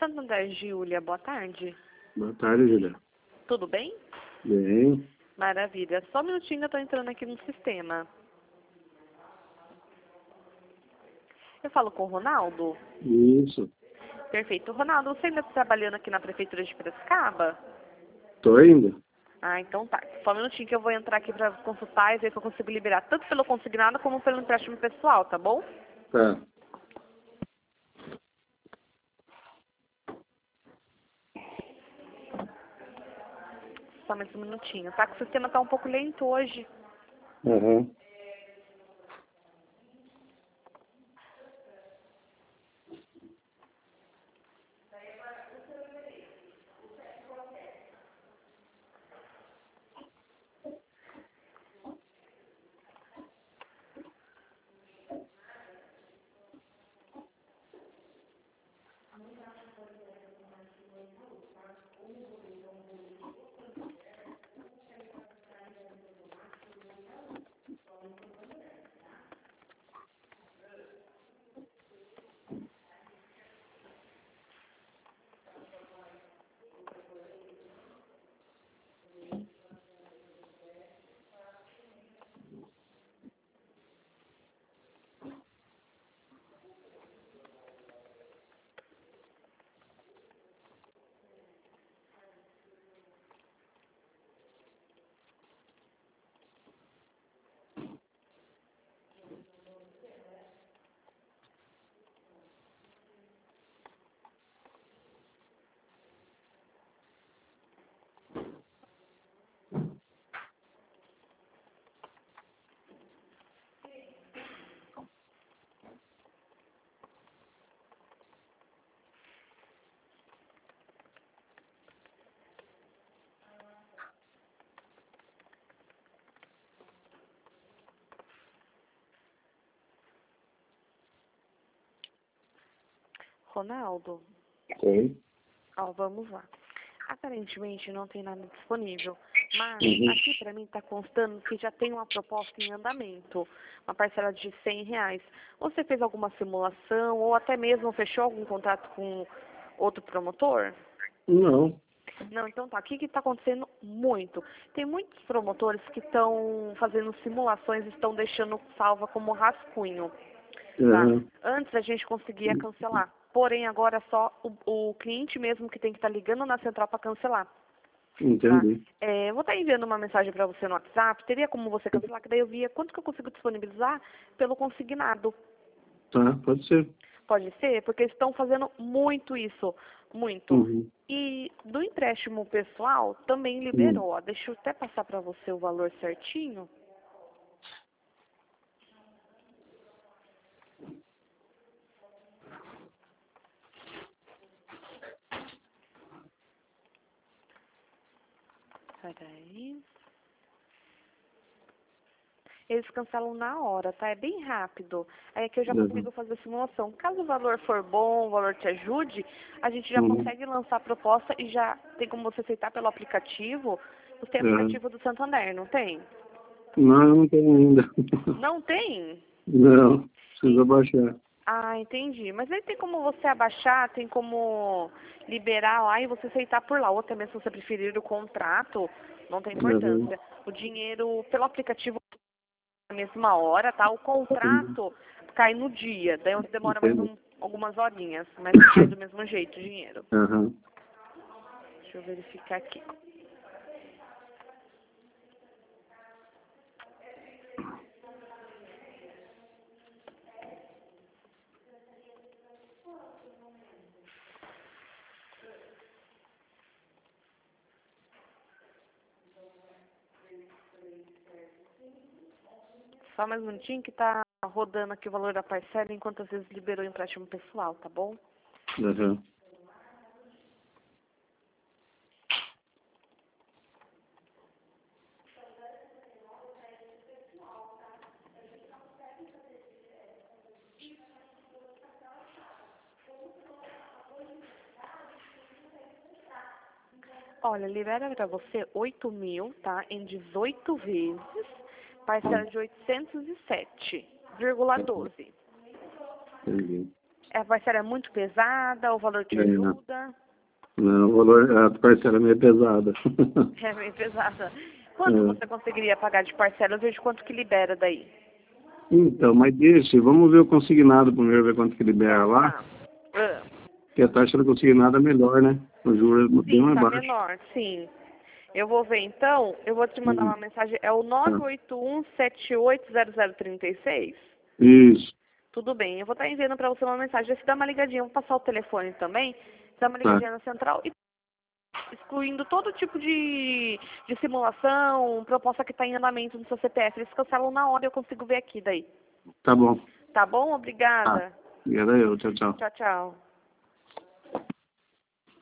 Santander, Júlia, boa tarde. Boa tarde, Julia. Tudo bem? Bem. Maravilha. Só um minutinho, eu tô entrando aqui no sistema. Eu falo com o Ronaldo? Isso. Perfeito. Ronaldo, você ainda está trabalhando aqui na Prefeitura de Piracicaba? Tô indo. Ah, então tá. Só um minutinho que eu vou entrar aqui para consultar e ver se eu consigo liberar tanto pelo consignado como pelo empréstimo pessoal, tá bom? Tá. Só mais um minutinho, tá? Que o sistema tá um pouco lento hoje. Aham. Ronaldo, Oi. ó, vamos lá. Aparentemente não tem nada disponível, mas Uhum. aqui para mim está constando que já tem uma proposta em andamento, uma parcela de R$ 100. Você fez alguma simulação ou até mesmo fechou algum contrato com outro promotor? Não. Não, então tá. O que está acontecendo muito? Tem muitos promotores que estão fazendo simulações e estão deixando salva como rascunho, tá? Aham. Antes a gente conseguia cancelar, porém agora é só o cliente mesmo que tem que estar ligando na central para cancelar, tá? Entendi. Eu vou estar enviando uma mensagem para você no WhatsApp, teria como você cancelar, que daí eu via quanto que eu consigo disponibilizar pelo consignado. Tá, pode ser. Pode ser? Porque eles estão fazendo muito isso, muito. Uhum. E do empréstimo pessoal também Uhum. liberou, ó. Deixa eu até passar para você o valor certinho. Peraí. Eles cancelam na hora, tá? É bem rápido. Aí aqui eu já Uhum. consigo fazer a simulação. Caso o valor for bom, o valor te ajude, a gente já Uhum. consegue lançar a proposta e já tem como você aceitar pelo aplicativo. Você tem Aham. aplicativo do Santander, não tem? Não, eu não tenho ainda. Não tem? Não. Precisa baixar. Ah, entendi. Mas aí tem como você abaixar, tem como liberar lá e você aceitar por lá. Ou até mesmo se você preferir o contrato, não tem Aham. importância. O dinheiro pelo aplicativo na mesma hora, tá? O Uhum. contrato cai no dia. Daí demora mais Entendo. algumas horinhas, mas cai do mesmo jeito o dinheiro. Aham. Deixa eu verificar aqui. Só mais um minutinho que tá rodando aqui o valor da parcela enquanto às vezes liberou o empréstimo pessoal, tá bom? Aham. Olha, libera para você 8.000, tá? Em 18 vezes, parcela de 807,12. Entendi. a parcela é muito pesada, o valor te ajuda? Não, o valor, a parcela é meio pesada. É meio pesada. Quanto você conseguiria pagar de parcela? Eu vejo quanto que libera daí. Então, mas deixa, vamos ver o consignado primeiro, ver quanto que libera lá. Tá. Ah. Porque a taxa do consignado é melhor, né? O juro é bem Sim, mais tá baixo. menor, sim. Eu vou ver então, eu vou te mandar uma mensagem, é o 981780036? Isso, Tudo bem, eu vou estar enviando para você uma mensagem. Se dá uma ligadinha, eu vou passar o telefone também, dá uma tá. ligadinha na central e excluindo todo tipo de simulação, proposta que está em andamento no seu CPF. Eles cancelam na hora, eu consigo ver aqui daí. Tá bom. Tá bom? Tá. Obrigada. Obrigado eu. Tchau, tchau. Tchau, tchau.